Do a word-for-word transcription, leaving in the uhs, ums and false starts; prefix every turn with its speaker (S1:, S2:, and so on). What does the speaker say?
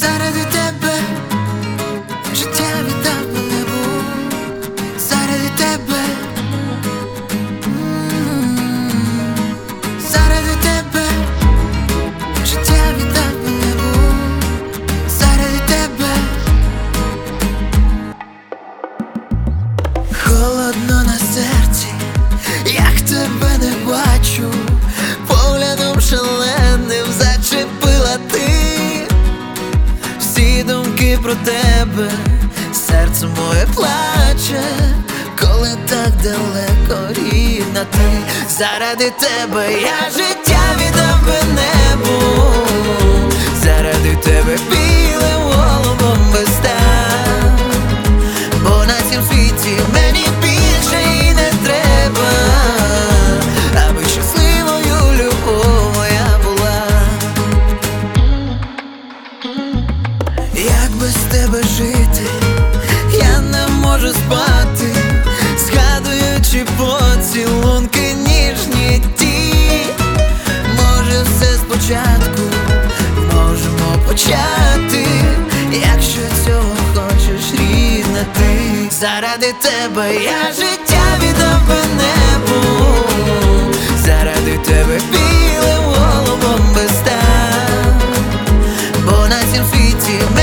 S1: заради тебе життя віддав би небу, заради тебе, м-м-м. Заради тебе життя віддав би небу, заради тебе. Холодно на серці, як тебе не бачу, поглядом шаленим зачепила ти. Всі думки про тебе, серце моє плаче, коли так далеко, рідна ти. Заради тебе я життя віддав би небу, заради тебе білим голубом би став, бо на цім світі мені більше і не треба, аби щасливою любов моя була. Як без тебе жити, я не можу спати, згадуючи поцілунки ніжні ті. Може все спочатку можемо почати, якщо цього хочеш, рідна ти. Заради тебе я життя віддав би небу, заради тебе білим голубом би став, бо на цім світі